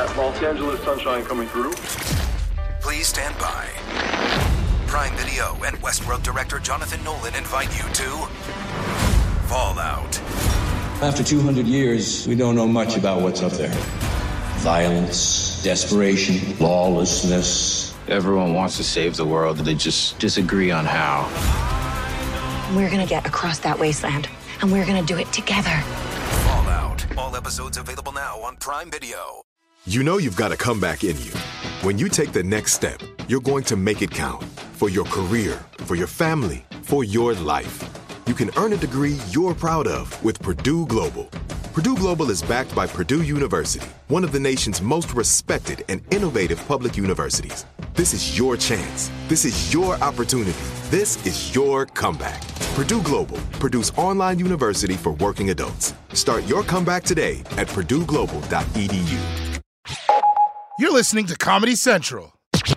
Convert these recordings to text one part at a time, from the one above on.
that Los Angeles sunshine coming through. Please stand by. Prime Video and Westworld director Jonathan Nolan invite you to Fallout. After 200 years, we don't know much about what's up there. Violence, desperation, lawlessness. Everyone wants to save the world, they just disagree on how. We're gonna get across that wasteland, and we're gonna do it together. Fallout. All episodes available now on Prime Video. You know you've got a comeback in you. When you take the next step, you're going to make it count. For your career, for your family, for your life. You can earn a degree you're proud of with Purdue Global. Purdue Global is backed by Purdue University, one of the nation's most respected and innovative public universities. This is your chance. This is your opportunity. This is your comeback. Purdue Global, Purdue's online university for working adults. Start your comeback today at purdueglobal.edu. You're listening to Comedy Central.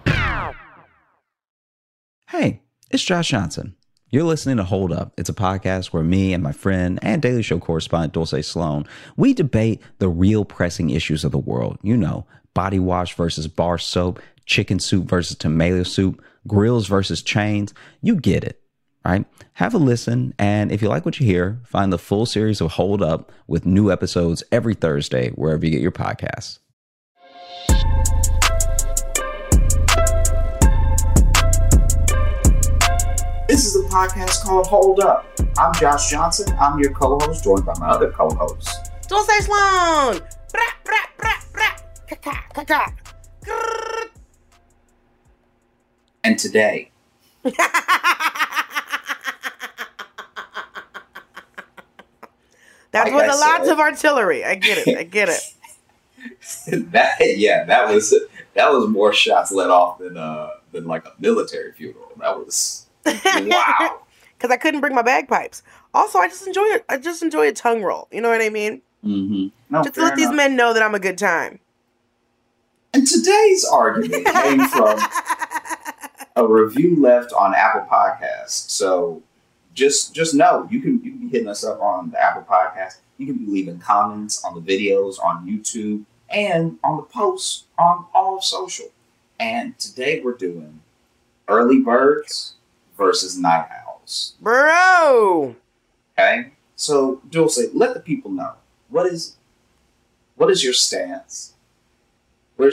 Hey, it's Josh Johnson. You're listening to Hold Up. It's a podcast where me and my friend and Daily Show correspondent Dulce Sloan, we debate the real pressing issues of the world. You know, body wash versus bar soap, chicken soup versus tomato soup, grills versus chains. You get it, right? Have a listen, and if you like what you hear, find the full series of Hold Up with new episodes every Thursday, wherever you get your podcasts. This is a podcast called Hold Up. I'm Josh Johnson. I'm your co-host, joined by my other co-host, Dulce Sloan. And today, That's with a lot of artillery. I get it. that was more shots let off than like a military funeral. That was wow. Because I couldn't bring my bagpipes. Also, I just enjoy it. I just enjoy a tongue roll. You know what I mean? Mm-hmm. No, just to let these men know that I'm a good time. And today's argument came from a review left on Apple Podcasts. So just know you can be hitting us up on the Apple Podcast. You can be leaving comments on the videos on YouTube and on the posts on all of social. And today we're doing early birds versus night owls. Bro! Okay? So, Dulce, let the people know. What is your stance? Where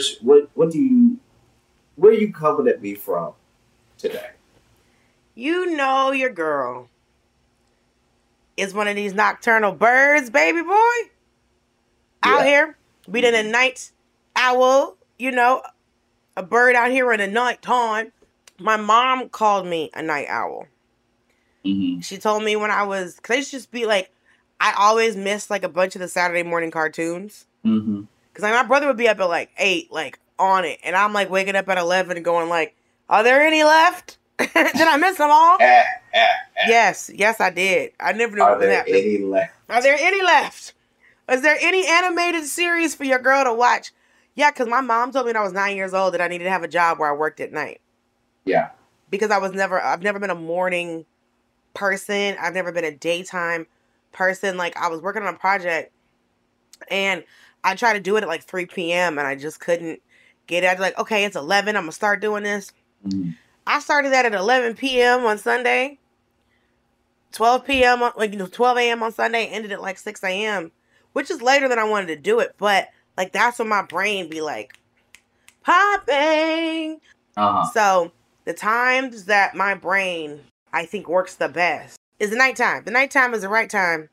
are you coming at me from today? You know your girl is one of these nocturnal birds, baby boy. Yeah. Out here, being a night owl, you know, a bird out here in the night time. My mom called me a night owl. Mm-hmm. She told me when I was, because I used to just be like, I always missed like a bunch of the Saturday morning cartoons. Mm-hmm. Because like, my brother would be up at like 8, like on it. And I'm like waking up at 11 and going like, are there any left? Did I miss them all? Yes, I did. I never knew what was happening. Are there any left? Is there any animated series for your girl to watch? Yeah, because my mom told me when I was 9 years old that I needed to have a job where I worked at night. Yeah. Because I've never been a morning person. I've never been a daytime person. Like, I was working on a project and I tried to do it at like 3 p.m. and I just couldn't get it. I was like, okay, it's 11. I'm going to start doing this. Mm-hmm. I started that at 11 p.m. on Sunday. 12 p.m. 12 a.m. on Sunday. Ended at like 6 a.m. Which is later than I wanted to do it. But like, that's when my brain be like, popping. Uh-huh. So the times that my brain, I think, works the best is the nighttime. The nighttime is the right time.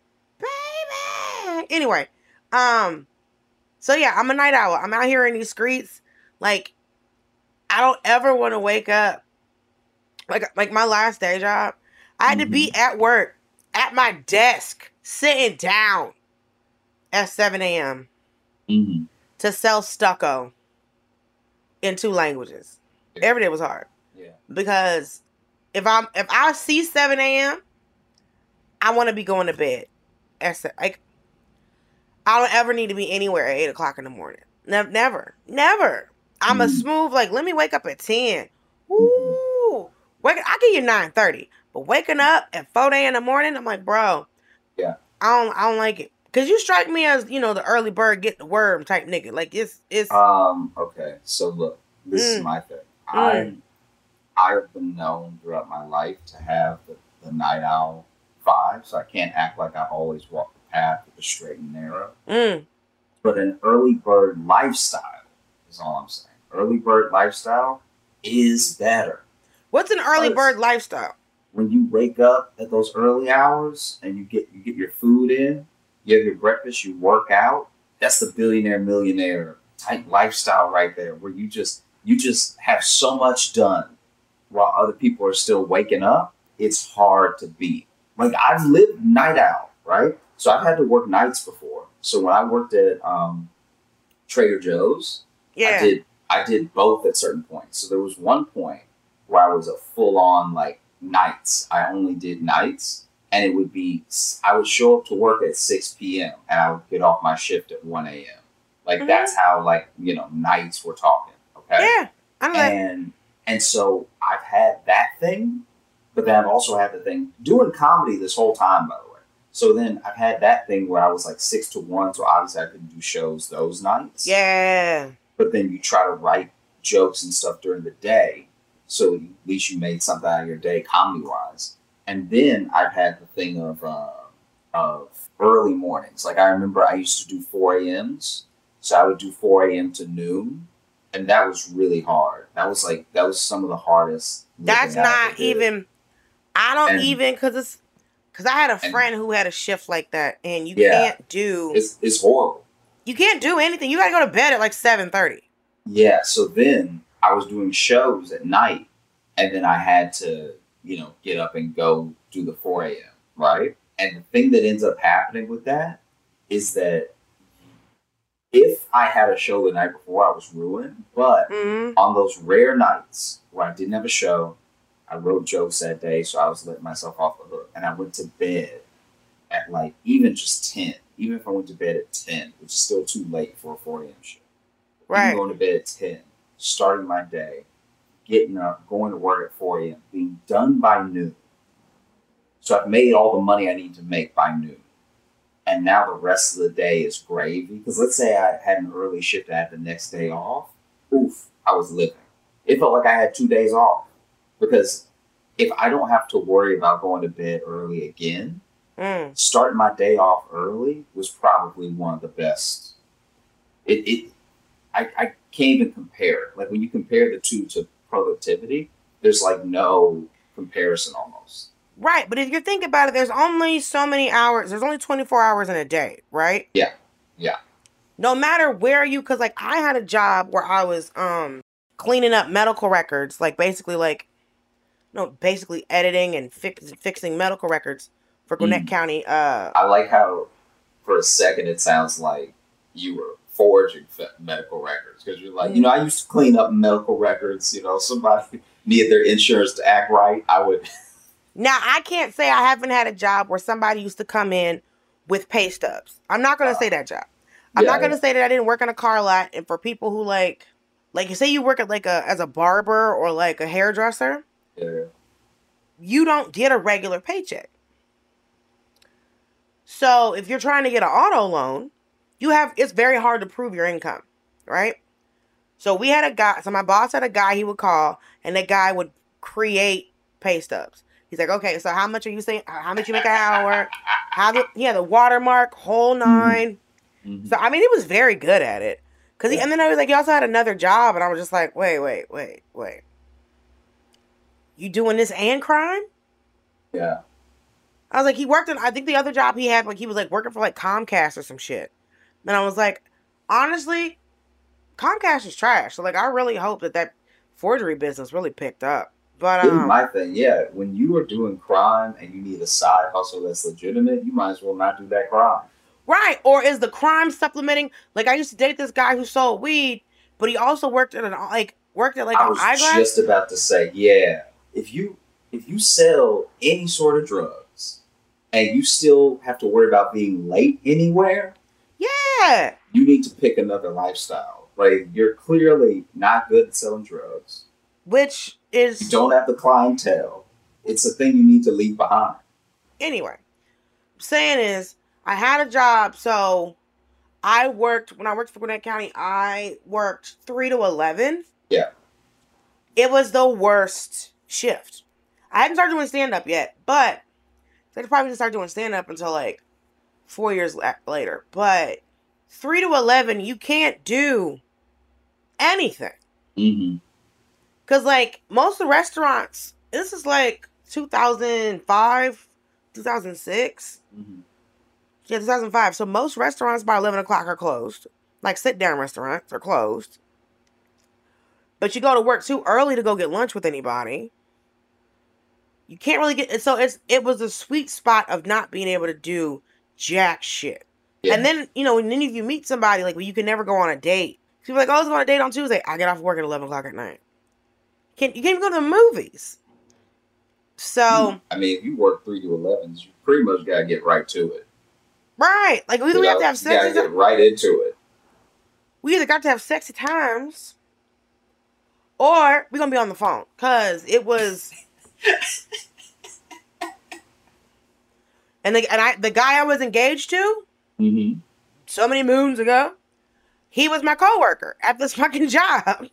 Baby! Anyway, so yeah, I'm a night owl. I'm out here in these streets. Like, I don't ever want to wake up. Like my last day job, I had to be at work, at my desk, sitting down at 7 a.m. To sell stucco in 2 languages. Yeah. Every day was hard. Yeah. Because if I see 7 a.m., I want to be going to bed. Like, I don't ever need to be anywhere at 8 o'clock in the morning. Never. I'm a smooth, like, let me wake up at 10. Ooh. I'll give you 9:30. But waking up at 4 a.m. in the morning, I'm like, bro. Yeah. I don't like it. Cause you strike me as, the early bird get the worm type nigga. Like it's okay. So look, this is my thing. I've been known throughout my life to have the night owl vibe, so I can't act like I've always walked the path with the straight and narrow. But an early bird lifestyle is all I'm saying. Early bird lifestyle is better. What's an early bird lifestyle? When you wake up at those early hours and you get your food in, you have your breakfast, you work out. That's the billionaire millionaire type lifestyle right there, where you just have so much done while other people are still waking up. It's hard to beat. Like, I've lived night owl, right? So I've had to work nights before. So when I worked at Trader Joe's, I did both at certain points. So there was one point where I was a full on like nights. I only did nights, and it would be, I would show up to work at 6 p.m. and I would get off my shift at 1 a.m. Like that's how nights we're talking. Okay. Yeah. I know and so I've had that thing, but then I've also had the thing doing comedy this whole time, by the way. So then I've had that thing where I was like 6 to 1. So obviously I couldn't do shows those nights. Yeah. But then you try to write jokes and stuff during the day. So at least you made something out of your day comedy wise. And then I've had the thing of early mornings. Like I remember I used to do 4 a.m.s. So I would do 4 a.m. to noon. And that was really hard. That was some of the hardest. That's not even, because I had a friend who had a shift like that, and you can't do. It's horrible. You can't do anything. You got to go to bed at like 7:30. Yeah. So then I was doing shows at night, and then I had to, get up and go do the 4 a.m. Right. And the thing that ends up happening with that is that if I had a show the night before, I was ruined. But on those rare nights where I didn't have a show, I wrote jokes that day, so I was letting myself off the hook. And I went to bed at like even just 10. Even if I went to bed at 10, which is still too late for a 4 a.m. show. Right. Even going to bed at 10, starting my day, getting up, going to work at 4 a.m., being done by noon. So I've made all the money I need to make by noon. And now the rest of the day is gravy. Because let's say I had an early shift and I had the next day off. Oof, I was living. It felt like I had 2 days off. Because if I don't have to worry about going to bed early again, starting my day off early was probably one of the best. I can't even compare. Like when you compare the two to productivity, there's like no comparison almost. Right, but if you think about it, there's only so many hours. There's only 24 hours in a day, right? Yeah. No matter where because like I had a job where I was cleaning up medical records, like basically editing and fixing medical records for Gwinnett County. I like how for a second it sounds like you were forging medical records because you're like, I used to clean up medical records. Somebody needed their insurance to act right. I would. Now, I can't say I haven't had a job where somebody used to come in with pay stubs. I'm not going to say that job. I'm not going to say that I didn't work in a car lot. And for people who like you say you work at as a barber or like a hairdresser, you don't get a regular paycheck. So if you're trying to get an auto loan, it's very hard to prove your income, right? So we had a guy, my boss had a guy he would call, and that guy would create pay stubs. He's like, okay, so how much are you saying? How much you make an hour? The watermark, whole nine. Mm-hmm. So, I mean, he was very good at it. And then I was like, he also had another job. And I was just like, wait. You doing this and crime? Yeah. I was like, he worked I think the other job he had, like, he was like working for like Comcast or some shit. And I was like, honestly, Comcast is trash. So like, I really hope that forgery business really picked up. But here's my thing, when you are doing crime and you need a side hustle that's legitimate, you might as well not do that crime. Or is the crime supplementing? Like I used to date this guy who sold weed, but he also worked at an eyeglass. I was just about to say, if you sell any sort of drugs and you still have to worry about being late anywhere, you need to pick another lifestyle. Like you're clearly not good at selling drugs. Which is... You don't have the clientele. It's a thing you need to leave behind. Anyway, saying is, I had a job, so when I worked for Gwinnett County, I worked 3 to 11. Yeah. It was the worst shift. I hadn't started doing stand-up yet, but I probably didn't start doing stand-up until like 4 years later. But 3 to 11, you can't do anything. Mm-hmm. Because like most of the restaurants, this is like 2005, 2006. Mm-hmm. Yeah, 2005. So most restaurants by 11 o'clock are closed. Like sit-down restaurants are closed. But you go to work too early to go get lunch with anybody. You can't really get... So it was a sweet spot of not being able to do jack shit. Yeah. And then, and then if you meet somebody, like, well, you can never go on a date. People are like, oh, let's go on a date on Tuesday. I get off work at 11 o'clock at night. You can't even go to the movies. So... I mean, if you work 3 to 11s, you pretty much got to get right to it. Right. Like, we have to have sex. You got to get right into it. We either got to have sexy times, or we're going to be on the phone. Because it was... And the guy I was engaged to, so many moons ago, he was my coworker at this fucking job.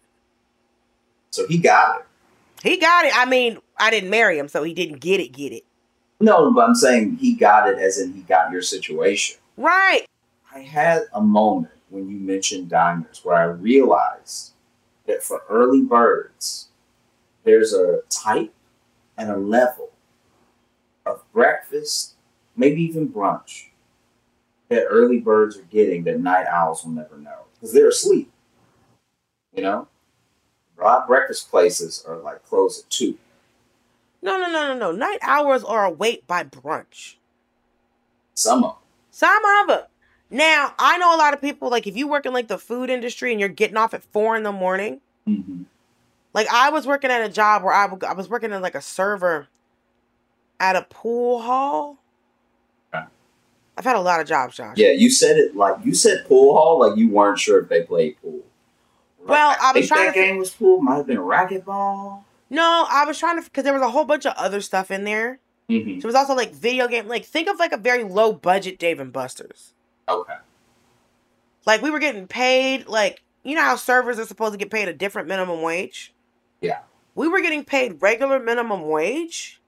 So he got it. He got it. I mean, I didn't marry him, so he didn't get it. No, but I'm saying he got it as in he got your situation. Right. I had a moment when you mentioned diners where I realized that for early birds, there's a type and a level of breakfast, maybe even brunch, that early birds are getting that night owls will never know. Because they're asleep. A lot of breakfast places are like closed at 2. No. Night owls are awake by brunch. Some of them. Now, I know a lot of people, like, if you work in, like, the food industry and you're getting off at 4 in the morning. Mm-hmm. Like, I was working at a job where I was working as, like, a server at a pool hall. Okay. I've had a lot of jobs, Josh. Yeah, you said pool hall like you weren't sure if they played pool. Well, I was trying that game was pool. Might have been racquetball. No, I was trying to, because there was a whole bunch of other stuff in there. Mm-hmm. So it was also like video game. Like, think of like a very low budget Dave & Buster's. Okay. Like, we were getting paid, like, you know how servers are supposed to get paid a different minimum wage? Yeah. We were getting paid regular minimum wage.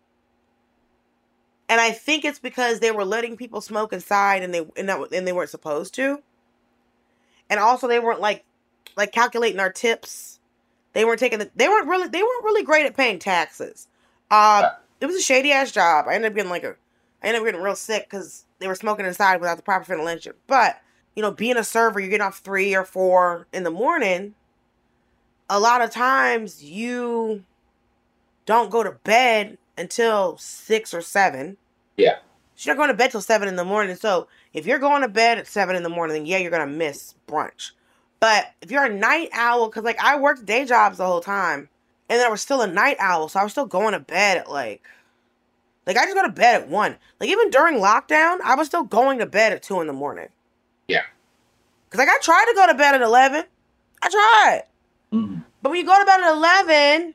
And I think it's because they were letting people smoke inside and they weren't supposed to. And also they weren't like calculating our tips. They weren't really great at paying taxes. It was a shady ass job. I ended up getting real sick because they were smoking inside without the proper ventilation. But, being a server, you're getting off 3 or 4 in the morning. A lot of times you don't go to bed until 6 or 7. Yeah. So you're not going to bed till 7 in the morning. So if you're going to bed at 7 in the morning, then yeah, you're going to miss brunch. But if you're a night owl, because like I worked day jobs the whole time, and then I was still a night owl, so I was still going to bed at like I just go to bed at 1. Like even during lockdown, I was still going to bed at 2 in the morning. Yeah. Because like I tried to go to bed at 11. I tried. Mm-hmm. But when you go to bed at 11,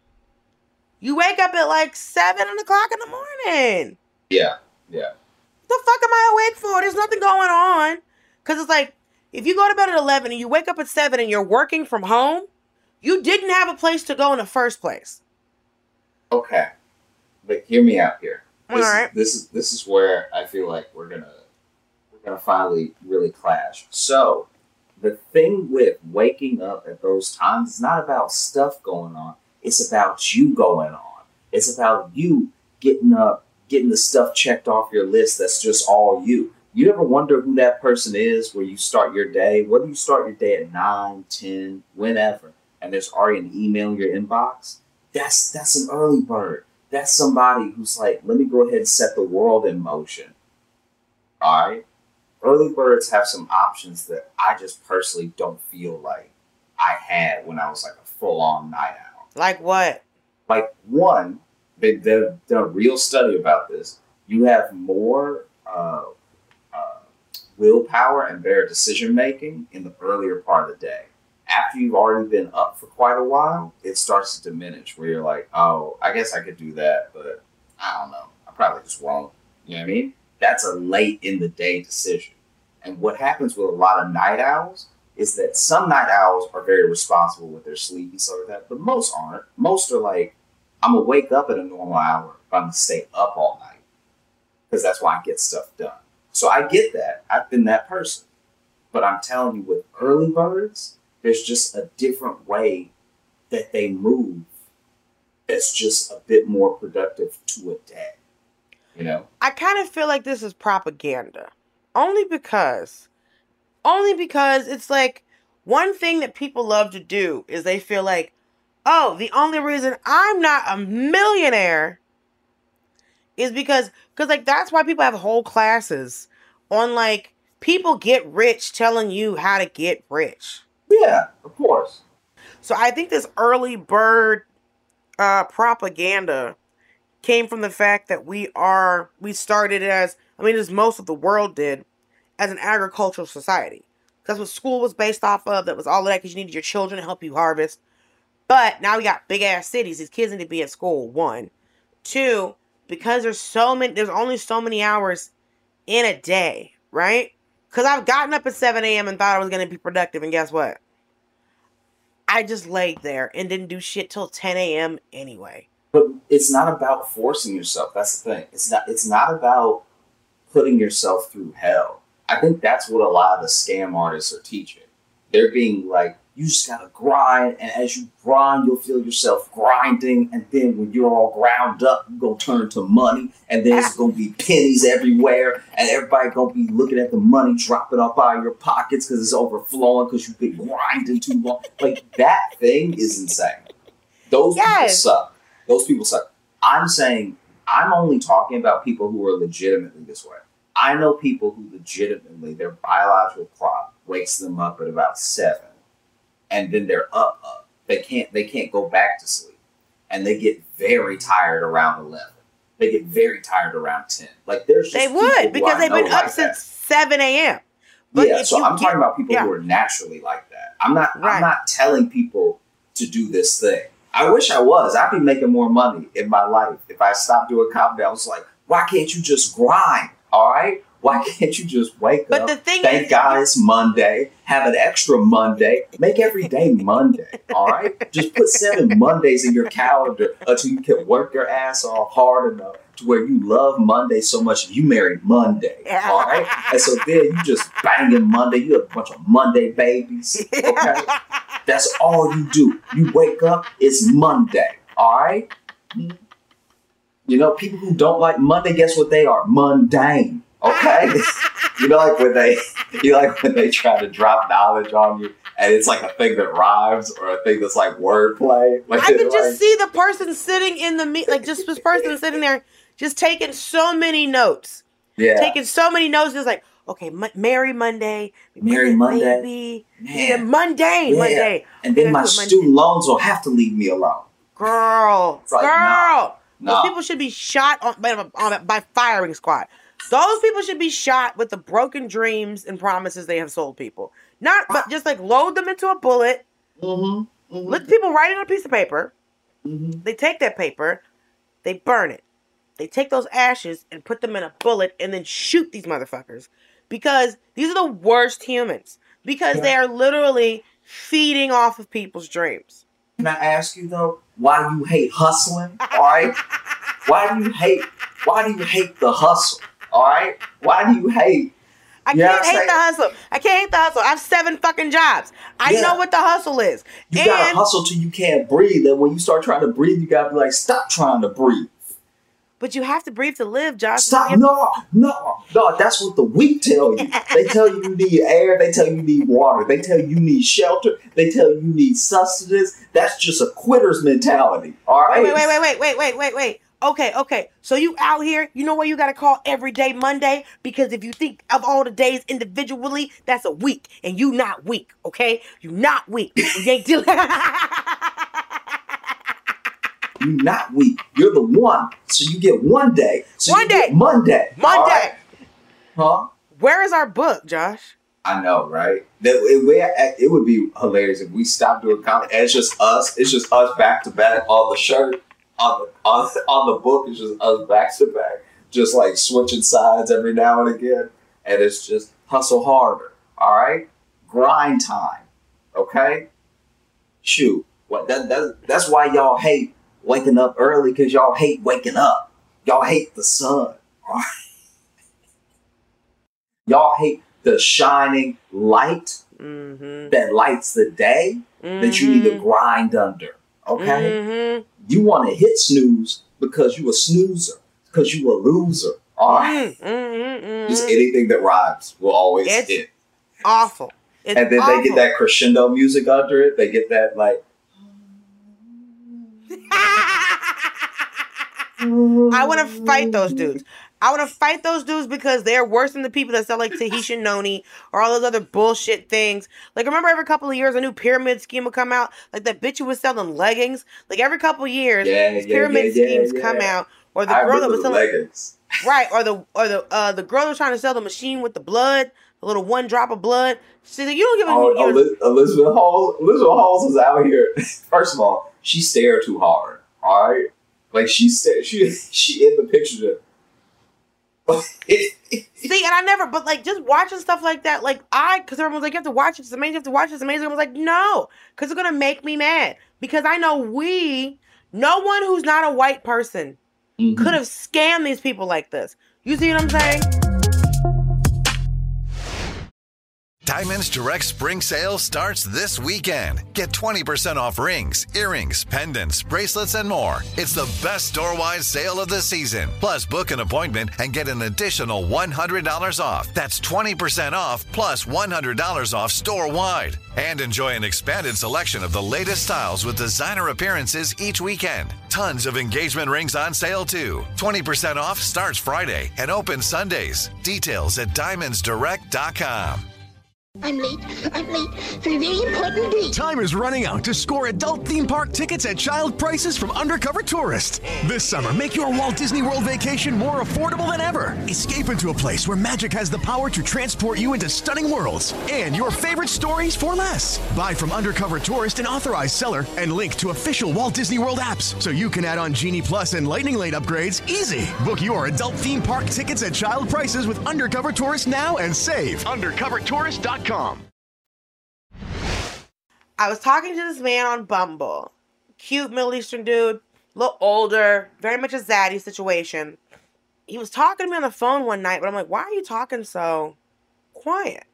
you wake up at like 7 o'clock in the morning. Yeah. Yeah. What the fuck am I awake for? There's nothing going on. Because it's like, if you go to bed at 11 and you wake up at 7 and you're working from home, you didn't have a place to go in the first place. Okay. But hear me out here. All right. This is where I feel like we're gonna finally really clash. So the thing with waking up at those times is not about stuff going on. It's about you going on. It's about you getting up, getting the stuff checked off your list that's just all you. You ever wonder who that person is where you start your day? Whether you start your day at 9, 10, whenever, and there's already an email in your inbox, that's an early bird. That's somebody who's like, let me go ahead and set the world in motion. All right? Early birds have some options that I just personally don't feel like I had when I was like a full-on night owl. Like what? Like, one, they've done a real study about this. You have more willpower and better decision-making in the earlier part of the day. After you've already been up for quite a while, it starts to diminish where you're like, oh, I guess I could do that, but I don't know. I probably just won't. You know what I mean? that's a late in the day decision. And what happens with a lot of night owls is that some night owls are very responsible with their sleep and stuff like that, but most aren't. Most are like, I'm going to wake up at a normal hour, but I'm going to stay up all night because that's why I get stuff done. So I get that. I've been that person. But I'm telling you, with early birds, there's just a different way that they move that's just a bit more productive to a day. You know? I kind of feel like this is propaganda. Only because it's like one thing that people love to do is they feel like, oh, the only reason I'm not a millionaire is because like that's why people have whole classes on like people get rich telling you how to get rich. Yeah, of course. So I think this early bird propaganda came from the fact that we started as most of the world did, as an agricultural society. That's what school was based off of. That was all of that because you needed your children to help you harvest. But now we got big ass cities. These kids need to be at school. 1, 2, because there's only so many hours in a day, right? Because I've gotten up at 7 a.m. and thought I was going to be productive, and guess what? I just laid there and didn't do shit till 10 a.m. anyway. But it's not about forcing yourself. That's the thing. It's not about putting yourself through hell. I think that's what a lot of the scam artists are teaching. They're being like, you just gotta grind, and as you grind, you'll feel yourself grinding, and then when you're all ground up, you're gonna turn to money, and there's gonna be pennies everywhere, and everybody gonna be looking at the money dropping up out of your pockets because it's overflowing because you've been grinding too long. Like, that thing is insane. Those people suck. Those people suck. I'm saying, I'm only talking about people who are legitimately this way. I know people who legitimately, their biological clock wakes them up at about 7. And then they're up. They can't go back to sleep. And they get very tired around 11. They get very tired around 10. Like, there's just they would, because they've been up since 7 a.m. But yeah, so I'm talking about people who are naturally like that. I'm not telling people to do this thing. I wish I was. I'd be making more money in my life if I stopped doing comedy. I was like, why can't you just grind? All right? Why can't you just wake up? The thing thank God it's Monday. Have an extra Monday. Make every day Monday. All right? Just put 7 Mondays in your calendar until you can work your ass off hard enough to where you love Monday so much you marry Monday. All right? And so then you just banging Monday. You have a bunch of Monday babies. Okay? That's all you do. You wake up, it's Monday. All right? You know, people who don't like Monday, guess what they are? Mundane. Okay? You know, like when they try to drop knowledge on you and it's like a thing that rhymes or a thing that's like wordplay. Like, I could just see the person sitting in the like just this person sitting there just taking so many notes. Yeah. Taking so many notes. It's like, okay, Mary Monday. Mary Monday. Baby. Yeah, Monday. Monday. And then my student loans will have to leave me alone. Girl. Like, girl. No. Those people should be shot by firing squad. Those people should be shot with the broken dreams and promises they have sold people. But just like load them into a bullet. Mm-hmm. Mm-hmm. Let people write it on a piece of paper. Mm-hmm. They take that paper, they burn it. They take those ashes and put them in a bullet and then shoot these motherfuckers. Because these are the worst humans. Because they are literally feeding off of people's dreams. Can I ask you though, why you hate hustling? All right? Why do you hate the hustle? All right? Why do you hate? I can't hate the hustle. I can't hate the hustle. I have 7 fucking jobs. I know what the hustle is. You gotta hustle till you can't breathe. And when you start trying to breathe, you gotta be like, stop trying to breathe. But you have to breathe to live, Josh. Stop. No. That's what the weak tell you. They tell you you need air. They tell you need water. They tell you need shelter. They tell you need sustenance. That's just a quitter's mentality. All right? Wait. Okay. So you out here, you know what you got to call every day Monday? Because if you think of all the days individually, that's a week. And you not weak, okay? You not weak. You ain't dealing... You're not weak. You're the one. So you get one day. So one day. Monday. Monday. Right? Huh? Where is our book, Josh? I know, right? It would be hilarious if we stopped doing comedy. And it's just us. It's just us back to back on the shirt. On the book, it's just us back to back. just like switching sides every now and again. And it's just hustle harder. All right? Grind time. Okay? Shoot. That's why y'all hate waking up early, because y'all hate waking up. Y'all hate the sun. All right? Y'all hate the shining light that lights the day that you need to grind under. Okay? You want to hit snooze because you a snoozer, because you a loser. All right? Just anything that rhymes will always hit. Awful. It's and then awful. They get that crescendo music under it. They get that like. I want to fight those dudes. I want to fight those dudes because they're worse than the people that sell like Tahitian noni or all those other bullshit things. Like, remember every couple of years a new pyramid scheme would come out? Like that bitch who was selling leggings. Like every couple of years, pyramid schemes come out. Or the girl that was selling leggings. Right, or the girl that was trying to sell the machine with the blood, the little one drop of blood. She's like, you don't give a Elizabeth Halls was out here. First of all, she stared too hard. All right, like she in the picture. See, and I never, but like just watching stuff like that, like because everyone's like, you have to watch it, it's amazing, you have to watch it, it's amazing. I was like, no, because it's gonna make me mad. Because I know no one who's not a white person could have scammed these people like this. You see what I'm saying? Diamonds Direct Spring Sale starts this weekend. Get 20% off rings, earrings, pendants, bracelets, and more. It's the best store-wide sale of the season. Plus, book an appointment and get an additional $100 off. That's 20% off plus $100 off store-wide. And enjoy an expanded selection of the latest styles with designer appearances each weekend. Tons of engagement rings on sale, too. 20% off starts Friday and opens Sundays. Details at diamondsdirect.com. I'm late for a very important date. Time is running out to score adult theme park tickets at child prices from Undercover Tourist. This summer, make your Walt Disney World vacation more affordable than ever. Escape into a place where magic has the power to transport you into stunning worlds and your favorite stories for less. Buy from Undercover Tourist, an authorized seller, and link to official Walt Disney World apps so you can add on Genie Plus and Lightning Lane upgrades easy. Book your adult theme park tickets at child prices with Undercover Tourist now and save. UndercoverTourist.com. I was talking to this man on Bumble. Cute Middle Eastern dude, a little older, very much a zaddy situation. He was talking to me on the phone one night, but I'm like, why are you talking so quiet?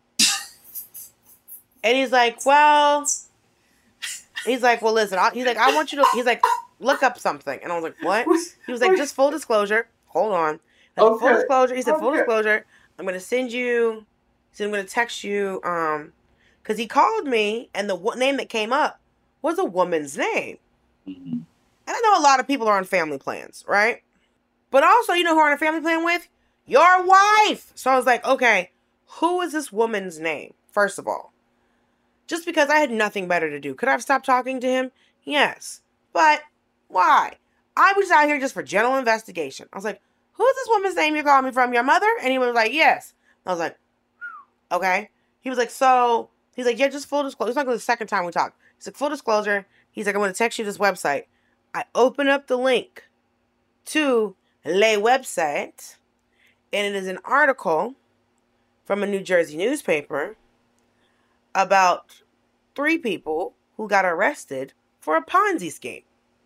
And he's like, well, listen, I want you to, he's like, look up something. And I was like, what? He was like, just full disclosure. Hold on. Like, okay. Full disclosure. He said, full disclosure. I'm going to send you, I'm going to text you, because he called me, and the name that came up was a woman's name. Mm-hmm. And I know a lot of people are on family plans, right? But also, you know who are on a family plan with? Your wife! So I was like, okay, who is this woman's name, first of all? Just because I had nothing better to do. Could I have stopped talking to him? Yes. But why? I was out here just for general investigation. I was like, who is this woman's name you're calling me from? Your mother? And he was like, yes. I was like, okay. He was like, he's like, yeah, just full disclosure. It's not the second time we talked. He's like, full disclosure. He's like, I'm going to text you this website. I open up the link to Le website, and it is an article from a New Jersey newspaper about 3 people who got arrested for a Ponzi scheme.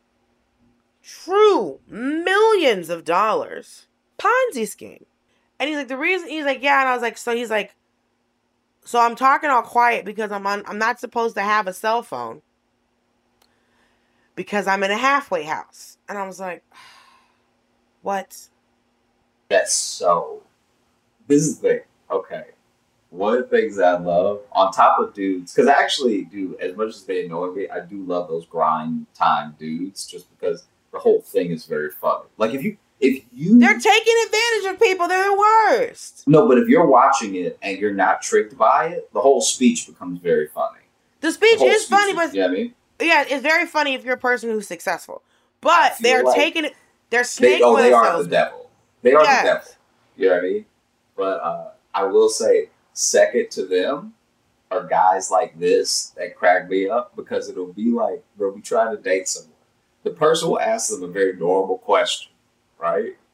True millions of dollars Ponzi scheme. And he's like, yeah. And I was like, so I'm talking all quiet because I'm not supposed to have a cell phone because I'm in a halfway house. And I was like, what? This is the thing. Okay. One of the things I love on top of dudes, because I actually do, as much as they annoy me, I do love those grind time dudes just because the whole thing is very funny. Like if you they're taking advantage of people. They're the worst. No, but if you're watching it and you're not tricked by it, the whole speech becomes very funny. The speech is funny, but you know what I mean? Yeah, it's very funny if you're a person who's successful. But they're taking it. They're snaking with they themselves. are the devil. They are the devil. You know what I mean? But I will say, second to them are guys like this that crack me up because it'll be like they'll be trying to date someone. The person will ask them a very normal question. Right?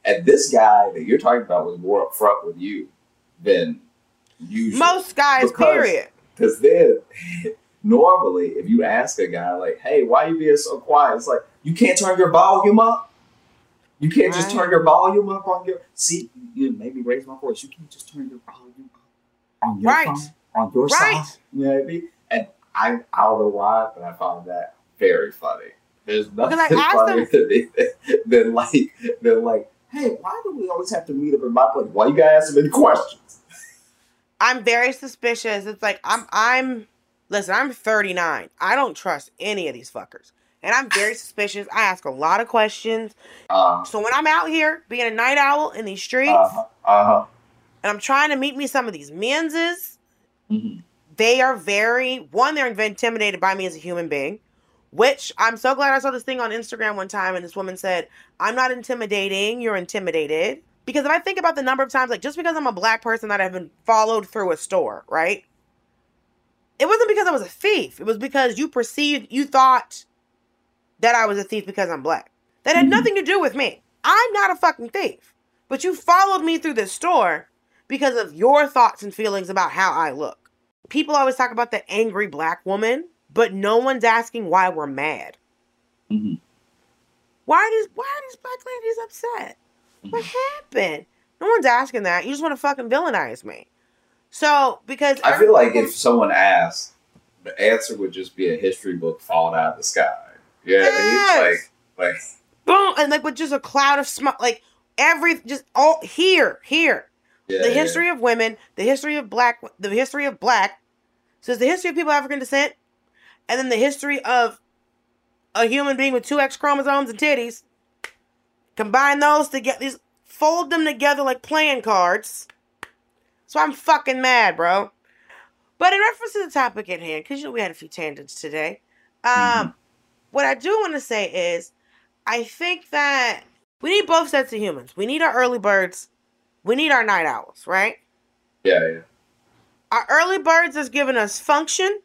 And this guy that you're talking about was more upfront with you than usual. Most guys, period. Because then, normally, if you ask a guy, like, hey, why you being so quiet? It's like, you can't turn your volume up? You can't just turn your volume up on your... See, you made me raise my voice. You can't just turn your volume up on your phone, on your side. You know what I mean? And I don't know why, but I found that very funny. There's nothing funnier than like, hey, why do we always have to meet up in my place? Why you gotta ask so many questions? I'm very suspicious. It's like, listen, I'm 39. I don't trust any of these fuckers. And I'm very suspicious. I ask a lot of questions. So when I'm out here being a night owl in these streets, and I'm trying to meet me some of these menses, they are they're intimidated by me as a human being, which I'm so glad I saw this thing on Instagram one time, and this woman said, I'm not intimidating, you're intimidated. Because if I think about the number of times, like, just because I'm a black person that I've been followed through a store, right? It wasn't because I was a thief. It was because you thought that I was a thief because I'm black. That had nothing to do with me. I'm not a fucking thief. But you followed me through this store because of your thoughts and feelings about how I look. People always talk about the angry black woman, but no one's asking why we're mad. Why are these black ladies upset? What happened? No one's asking that. You just want to fucking villainize me. So, because... I feel like if someone asked, the answer would just be a history book falling out of the sky. Yeah, yes. Like boom, and like with just a cloud of smoke, like here. Yeah, the history of women, the history of black. So it's the history of people of African descent, and then the history of a human being with 2 X chromosomes and titties. Combine those together, fold them together like playing cards. So I'm fucking mad, bro. But in reference to the topic at hand, because we had a few tangents today. What I do want to say is, I think that we need both sets of humans. We need our early birds. We need our night owls, right? Yeah. Our early birds is giving us function.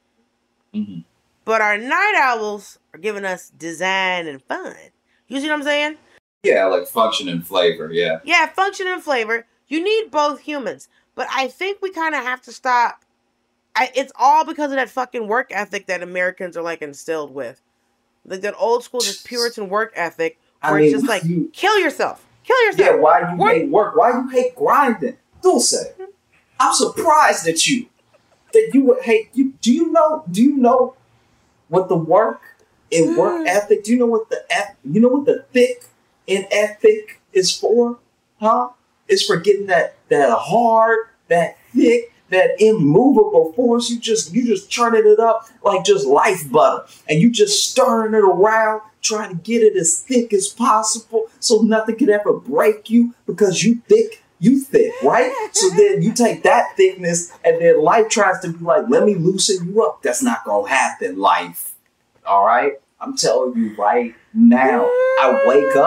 But our night owls are giving us design and fun. You see what I'm saying? Yeah, like function and flavor, yeah. Yeah, function and flavor. You need both humans. But I think we kind of have to stop. It's all because of that fucking work ethic that Americans are like instilled with. Like that old school, just Puritan work ethic, where it's just like, kill yourself. Yeah, why you hate work? Why you hate grinding? Dulce, I'm surprised at you. That you would hate you. Do you know what the work in work ethic? Do you know what the thick in ethic is for? Huh? It's for getting that hard, that thick, that immovable force. You just churning it up like just life butter, and you just stirring it around, trying to get it as thick as possible so nothing can ever break you because you thick, right? So then you take that thickness, and then life tries to be like, let me loosen you up. That's not gonna happen, life. All right? I'm telling you right now. I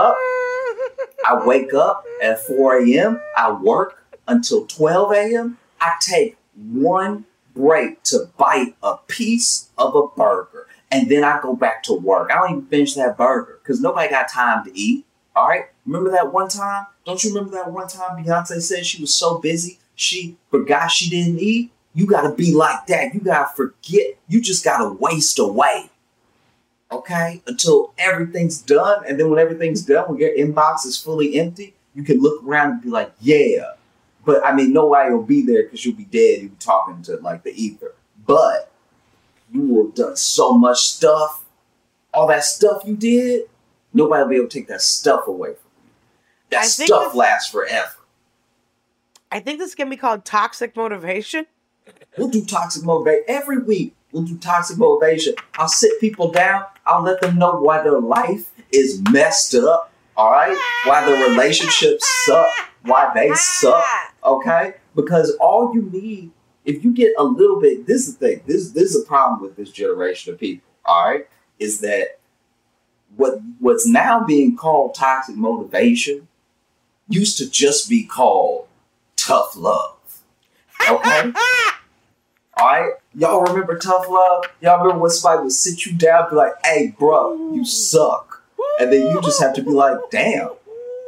wake up at 4 a.m. I work until 12 a.m. I take one break to bite a piece of a burger, and then I go back to work. I don't even finish that burger because nobody got time to eat. All right? Remember that one time? Don't you remember that one time Beyonce said she was so busy she forgot she didn't eat? You got to be like that. You got to forget. You just got to waste away. Okay? Until everything's done, and then when everything's done, when your inbox is fully empty, you can look around and be like, yeah. But, I mean, nobody will be there because you'll be dead. You'll be talking to, like, the ether. But you will have done so much stuff. All that stuff you did, nobody will be able to take that stuff away from you. That stuff lasts forever. I think this can be called toxic motivation. We'll do toxic motivation every week. We'll do toxic motivation. I'll sit people down. I'll let them know why their life is messed up. All right? Why their relationships suck. Why they suck. Okay? Because all you need, if you get a little bit, this is the thing. This is a problem with this generation of people. All right? Is that what's now being called toxic motivation used to just be called tough love. Okay? All right? Y'all remember tough love? Y'all remember when somebody would sit you down and be like, hey, bro, you suck. And then you just have to be like, damn,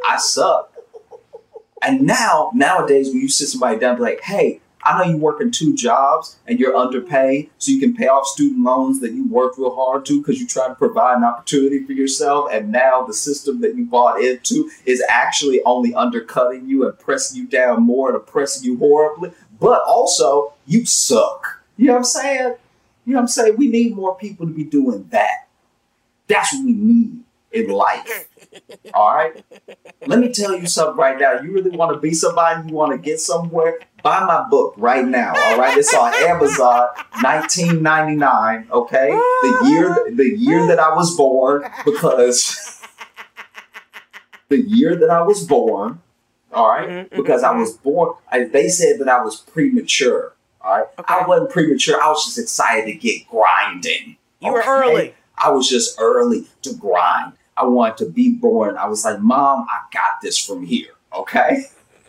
I suck. And nowadays, when you sit somebody down and be like, hey, I know you're working 2 jobs and you're underpaid so you can pay off student loans that you worked real hard to because you try to provide an opportunity for yourself. And now the system that you bought into is actually only undercutting you and pressing you down more and oppressing you horribly. But also, you suck. You know what I'm saying? You know what I'm saying? We need more people to be doing that. That's what we need in life. All right? Let me tell you something right now. You really want to be somebody, you want to get somewhere, buy my book right now. All right? It's on Amazon, $19.99. Okay? The year that I was born, because the year that I was born, all right? Because I was born, they said that I was premature. All right? Okay. I wasn't premature. I was just excited to get grinding. You were early. I was just early to grind. I wanted to be born. I was like, Mom, I got this from here. Okay?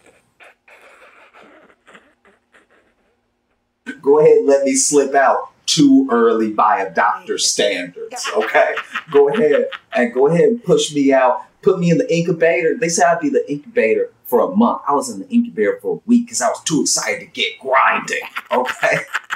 Go ahead and let me slip out too early by a doctor's standards. Okay? Go ahead and push me out. Put me in the incubator. They said I'd be the incubator for a month. I was in the incubator for a week because I was too excited to get grinding. Okay?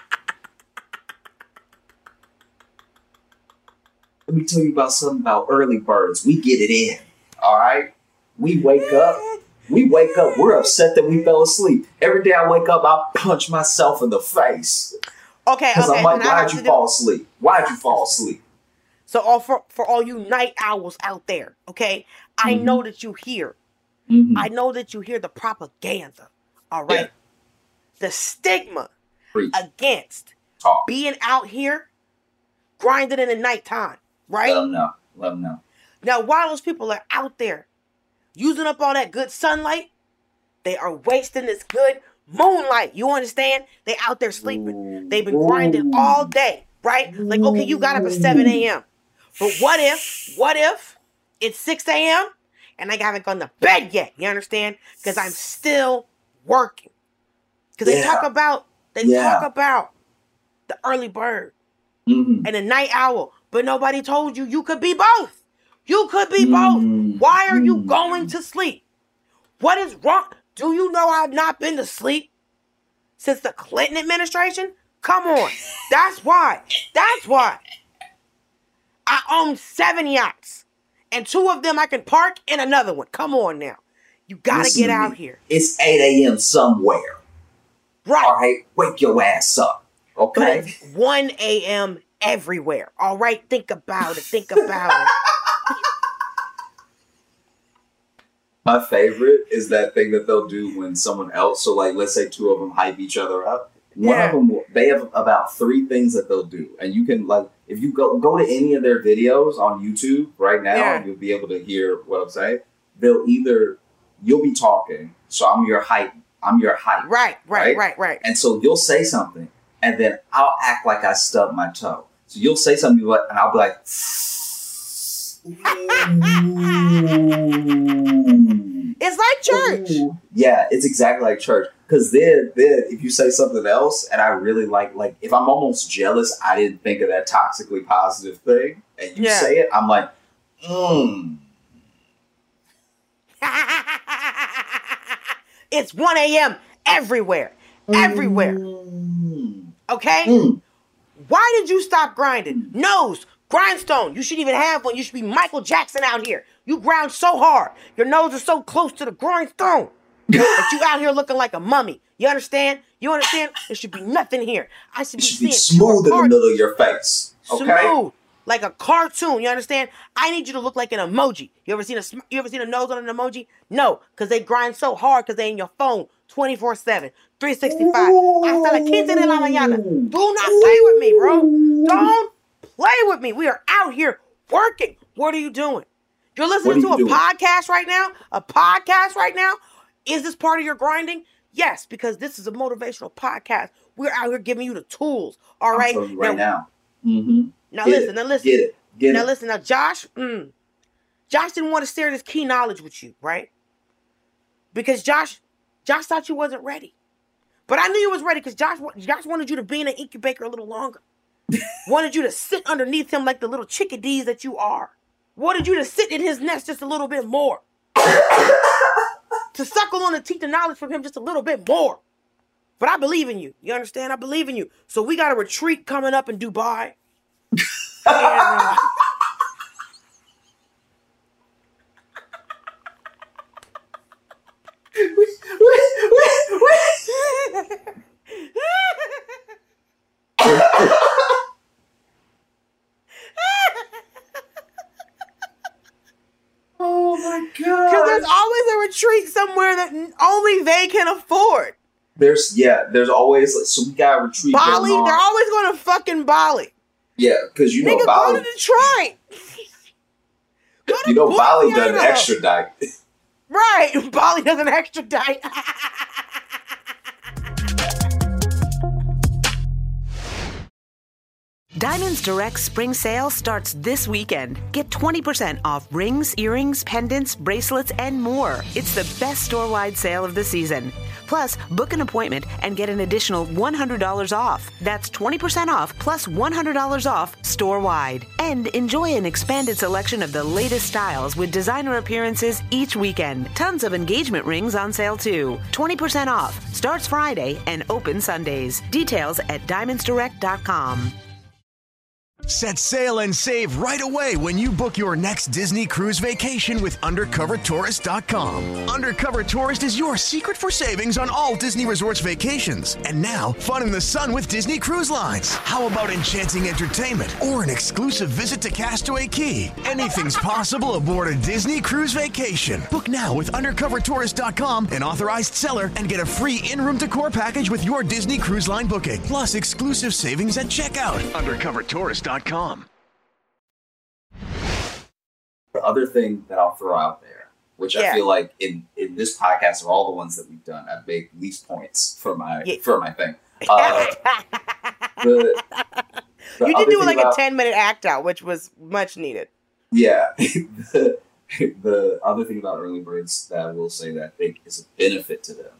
Let me tell you about something about early birds. We get it in, all right? We wake up, we're upset that we fell asleep. Every day I wake up, I punch myself in the face. Okay. Because I'm like, why'd you fall asleep? Why'd you fall asleep? So for all you night owls out there, okay? I know that you hear. I know that you hear the propaganda, all right? Yeah. The stigma against being out here grinding in the nighttime. Right? Let them know. Now, while those people are out there using up all that good sunlight, they are wasting this good moonlight. You understand? They out there sleeping. They've been grinding all day, right? Like, okay, you got up at 7 a.m. But what if it's 6 a.m. and I haven't gone to bed yet? You understand? Because I'm still working. Because they talk about the early bird and the night owl. But nobody told you could be both. You could be both. Why are you going to sleep? What is wrong? Do you know I've not been to sleep since the Clinton administration? Come on. That's why. I own 7 yachts. And 2 of them I can park in another one. Come on now. You got to get out here. It's 8 a.m. somewhere. Right. All right. Wake your ass up. Okay. But it's 1 a.m. everywhere. All right, think about it. My favorite is that thing that they'll do when someone else, so like let's say 2 of them hype each other up. One of them, they have about 3 things that they'll do, and you can like if you go to any of their videos on YouTube right now, you'll be able to hear what I'm saying. You'll be talking, so I'm your hype. Right. And so you'll say something. And then I'll act like I stubbed my toe. So you'll say something, and I'll be like, it's like church. Yeah, it's exactly like church. Because then if you say something else, and I really like if I'm almost jealous, I didn't think of that toxically positive thing, and you say it, I'm like, It's 1 a.m. everywhere. Okay? Why did you stop grinding? Nose, grindstone. You shouldn't even have one. You should be Michael Jackson out here. You grind so hard. Your nose is so close to the grindstone that you out here looking like a mummy. You understand? There should be nothing here. I should be smooth in the middle of your face. Okay? Smooth. Like a cartoon. You understand? I need you to look like an emoji. You ever seen a nose on an emoji? No, because they grind so hard because they in your phone 24/7. 365. Hasta las 15 de la mañana. Do not play with me, bro. Don't play with me. We are out here working. What are you doing? You're listening to a podcast right now? Is this part of your grinding? Yes, because this is a motivational podcast. We're out here giving you the tools. All right? I'm telling you now. Now listen. Get it. Listen. Now, Josh didn't want to share this key knowledge with you, right? Because Josh thought you wasn't ready. But I knew you was ready because Josh wanted you to be in an incubator a little longer. Wanted you to sit underneath him like the little chickadees that you are. Wanted you to sit in his nest just a little bit more. to suckle on the teeth of knowledge from him just a little bit more. But I believe in you. You understand? I believe in you. So we got a retreat coming up in Dubai. And, Oh my god! Because there's always a retreat somewhere that only they can afford. There's always so we got a retreat. Bali, going on. they're always going to fucking Bali. Yeah, because you know Nigga, Bali. go to Detroit. You know Bali doesn't extradite. Right, Bali doesn't extradite. Diamonds Direct spring sale starts this weekend. Get 20% off rings, earrings, pendants, bracelets, and more. It's the best store-wide sale of the season. Plus, book an appointment and get an additional $100 off. That's 20% off plus $100 off store-wide. And enjoy an expanded selection of the latest styles with designer appearances each weekend. Tons of engagement rings on sale too. 20% off. Starts Friday and open Sundays. Details at diamondsdirect.com. Set sail and save right away when you book your next Disney cruise vacation with UndercoverTourist.com. Undercover Tourist is your secret for savings on all Disney Resorts vacations. And now, fun in the sun with Disney Cruise Lines. How about enchanting entertainment or an exclusive visit to Castaway Cay? Anything's possible aboard a Disney cruise vacation. Book now with UndercoverTourist.com, an authorized seller, and get a free in-room decor package with your Disney Cruise Line booking. Plus exclusive savings at checkout. UndercoverTourist.com. The other thing that I'll throw out there, which I feel like in this podcast of all the ones that we've done, I've made least points for my thing. You did do like a 10-minute act out, which was much needed. Yeah. The other thing about early birds that I will say that I think is a benefit to them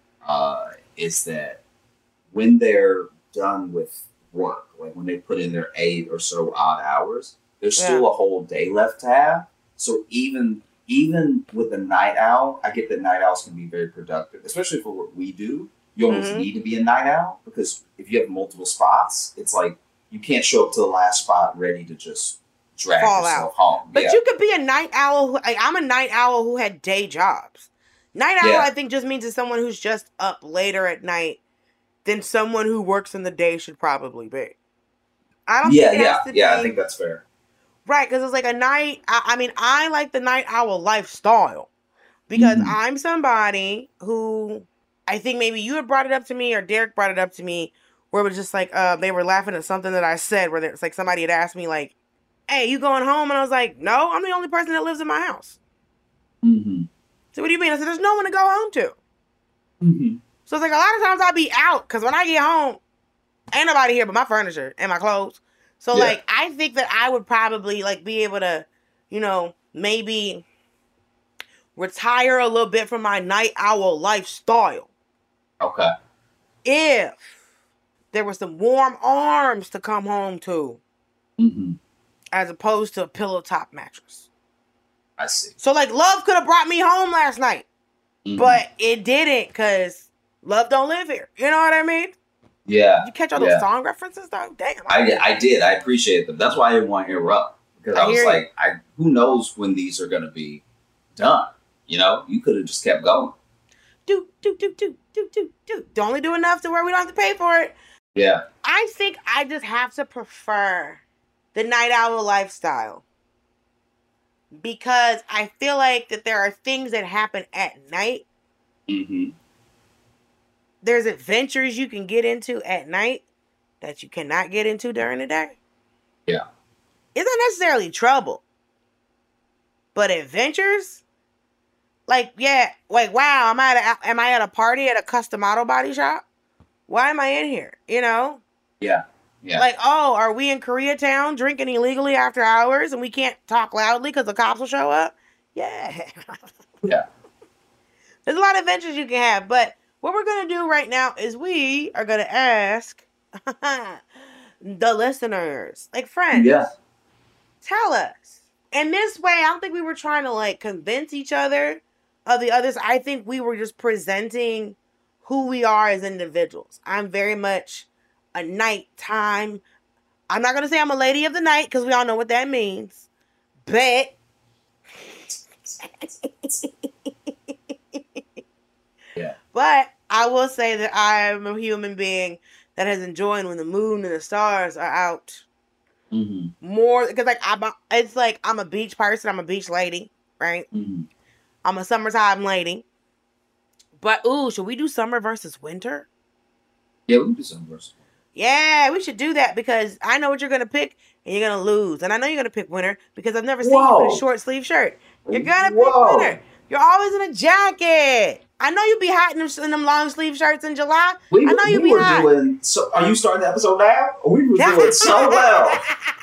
is that when they're done with work, like when they put in their 8 or so odd hours, there's still a whole day left to have. So even with the night owl, I get that night owls can be very productive, especially for what we do. You almost need to be a night owl because if you have multiple spots, it's like you can't show up to the last spot ready to just drag yourself home. But you could be a night owl. I'm a night owl who had day jobs. Night owl, I think, just means it's someone who's just up later at night than someone who works in the day should probably be. I don't think it has to be. I think that's fair. Right, because it's like a night. I mean, I like the night owl lifestyle because I'm somebody who I think maybe you had brought it up to me or Derek brought it up to me where it was just like they were laughing at something that I said where it's like somebody had asked me like, hey, you going home? And I was like, no, I'm the only person that lives in my house. So what do you mean? I said, there's no one to go home to. So it's like a lot of times I'll be out because when I get home, ain't nobody here but my furniture and my clothes. So like I think that I would probably like be able to, you know, maybe retire a little bit from my night owl lifestyle. Okay. If there were some warm arms to come home to. As opposed to a pillow top mattress. I see. So like love could have brought me home last night. But it didn't because love don't live here. You know what I mean? Yeah. Did you catch all those song references though? Damn. I did. I appreciate them. That's why I didn't want to interrupt. Because I was like, who knows when these are going to be done? You know? You could have just kept going. Do. Only do enough to where we don't have to pay for it. Yeah. I think I just have to prefer the night owl lifestyle. Because I feel like that there are things that happen at night. There's adventures you can get into at night that you cannot get into during the day. Yeah. It's not necessarily trouble. But adventures? Like, wow, am I at a party at a custom auto body shop? Why am I in here? You know? Yeah. Yeah. Like, oh, are we in Koreatown drinking illegally after hours and we can't talk loudly because the cops will show up? Yeah. Yeah. There's a lot of adventures you can have, but what we're going to do right now is we are going to ask the listeners, like friends, tell us, in this way, I don't think we were trying to like convince each other of the others. I think we were just presenting who we are as individuals. I'm very much a nighttime. I'm not going to say I'm a lady of the night because we all know what that means. But yeah. But I will say that I am a human being that has enjoyed when the moon and the stars are out. Mm-hmm. More because like I'm a beach person. I'm a beach lady, right? Mm-hmm. I'm a summertime lady. But ooh, should we do summer versus winter? Yeah, we can do summer versus winter. Yeah, we should do that because I know what you're gonna pick and you're gonna lose, and I know you're gonna pick winter because I've never seen you in a short sleeve shirt. You're gonna pick winter. You're always in a jacket. I know you be hot in them long sleeve shirts in July. I know you be hot. So, are you starting the episode now? We were doing so well.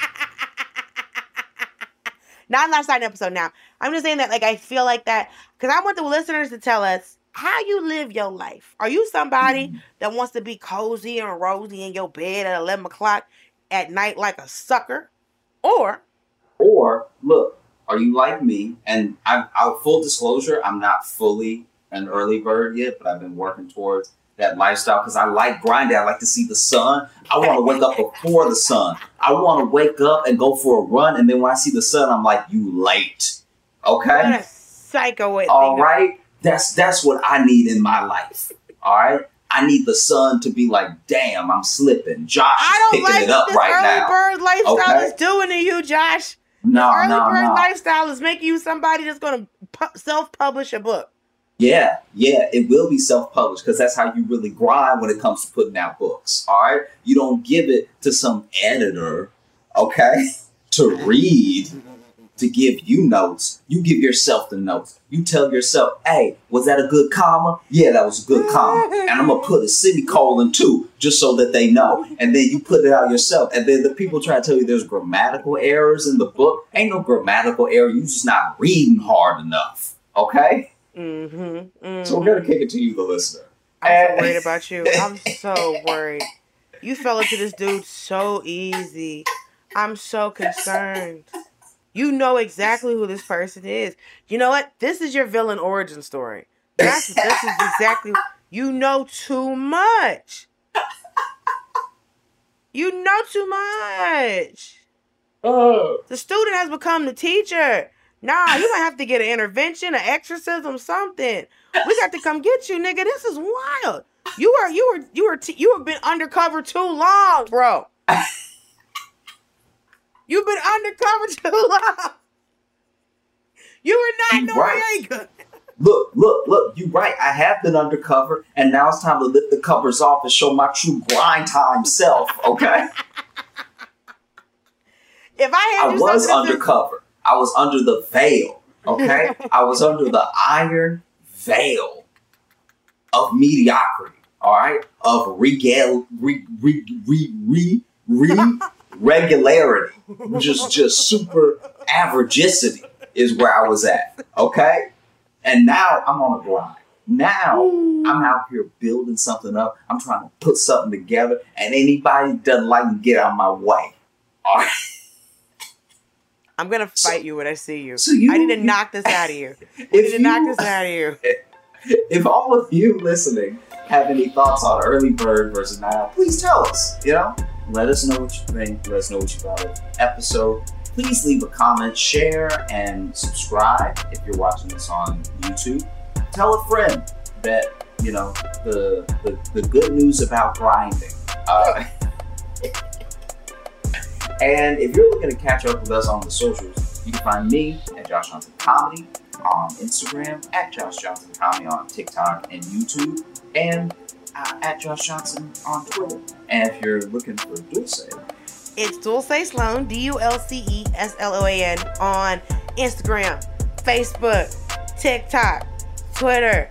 No, I'm not starting the episode now. I'm just saying that, like, I feel like that because I want the listeners to tell us how you live your life. Are you somebody that wants to be cozy and rosy in your bed at 11 o'clock at night like a sucker? Or look, are you like me? And I'll full disclosure, I'm not fully an early bird yet, but I've been working towards that lifestyle because I like grinding. I like to see the sun. I want to wake up before the sun. I want to wake up and go for a run, and then when I see the sun, I'm like, you late. Okay? What a psycho thing. All right? That's what I need in my life. All right? I need the sun to be like, damn, I'm slipping. Josh is picking it up right now. I don't like what this early bird lifestyle is doing to you, Josh. No. Early bird lifestyle is making you somebody that's going to self-publish a book. Yeah, it will be self-published because that's how you really grind when it comes to putting out books, all right? You don't give it to some editor, okay, to read, to give you notes. You give yourself the notes. You tell yourself, hey, was that a good comma? Yeah, that was a good comma. And I'm going to put a semicolon too, just so that they know. And then you put it out yourself. And then the people try to tell you there's grammatical errors in the book. Ain't no grammatical error. You just not reading hard enough, okay? So we're going to kick it to you, the listener. I'm so worried about you. I'm so worried. You fell into this dude so easy. I'm so concerned. You know exactly who this person is. You know what? This is your villain origin story. This is exactly... You know too much. You know too much. The student has become the teacher. Nah, you might have to get an intervention, an exorcism, something. We got to come get you, nigga. This is wild. You have been undercover too long, bro. You've been undercover too long. You were not Noriega. Look, you right. I have been undercover, and now it's time to lift the covers off and show my true grind time self, okay? If I was undercover. I was under the veil, okay? I was under the iron veil of mediocrity, all right? Of regularity. Just super averagicity is where I was at, okay? And now I'm on a grind. Now I'm out here building something up. I'm trying to put something together, and anybody that doesn't like me, get out of my way, all right? I'm going to fight you when I see you. I need to knock this out of you. If all of you listening have any thoughts on early bird versus night owl, please tell us. You know, let us know what you think. Let us know what you thought of the episode. Please leave a comment, share, and subscribe if you're watching this on YouTube. Tell a friend that, you know, the good news about grinding. And if you're looking to catch up with us on the socials, you can find me at Josh Johnson Comedy on Instagram, at Josh Johnson Comedy on TikTok and YouTube, and at Josh Johnson on Twitter. And if you're looking for Dulce, it's Dulce Sloan, DULCESLOAN on Instagram, Facebook, TikTok, Twitter.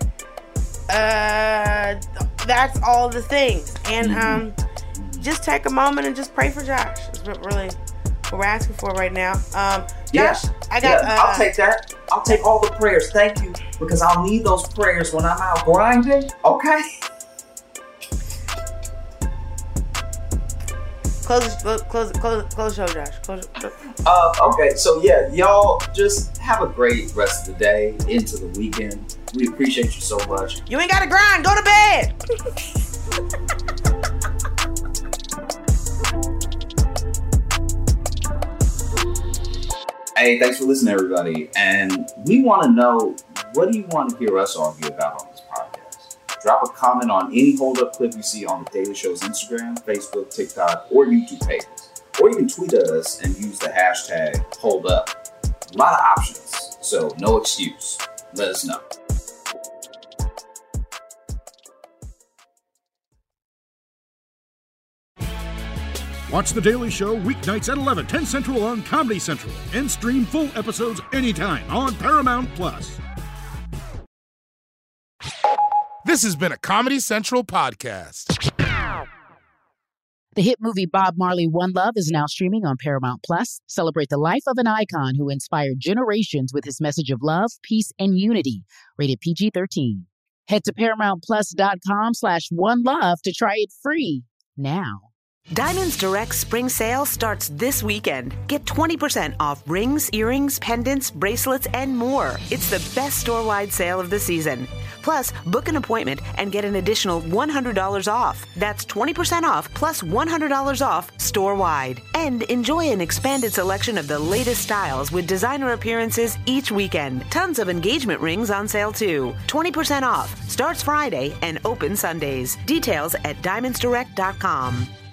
That's all the things. And just take a moment and just pray for Josh. It's really what we're asking for right now. Josh, I'll take that. I'll take all the prayers. Thank you, because I'll need those prayers when I'm out grinding. Okay. Close show, Josh. Okay, so yeah, y'all just have a great rest of the day into the weekend. We appreciate you so much. You ain't gotta grind. Go to bed. Hey, thanks for listening, everybody. And we want to know, what do you want to hear us argue about on this podcast? Drop a comment on any hold-up clip you see on The Daily Show's Instagram, Facebook, TikTok, or YouTube pages. Or you can tweet at us and use the hashtag #HoldUp. A lot of options, so no excuse. Let us know. Watch The Daily Show weeknights at 11, 10 Central on Comedy Central. And stream full episodes anytime on Paramount+. This has been a Comedy Central podcast. The hit movie Bob Marley: One Love is now streaming on Paramount+. Celebrate the life of an icon who inspired generations with his message of love, peace, and unity. Rated PG-13. Head to ParamountPlus.com/OneLove to try it free now. Diamonds Direct Spring Sale starts this weekend. Get 20% off rings, earrings, pendants, bracelets, and more. It's the best store-wide sale of the season. Plus, book an appointment and get an additional $100 off. That's 20% off plus $100 off store-wide. And enjoy an expanded selection of the latest styles with designer appearances each weekend. Tons of engagement rings on sale too. 20% off. Starts Friday and open Sundays. Details at diamondsdirect.com.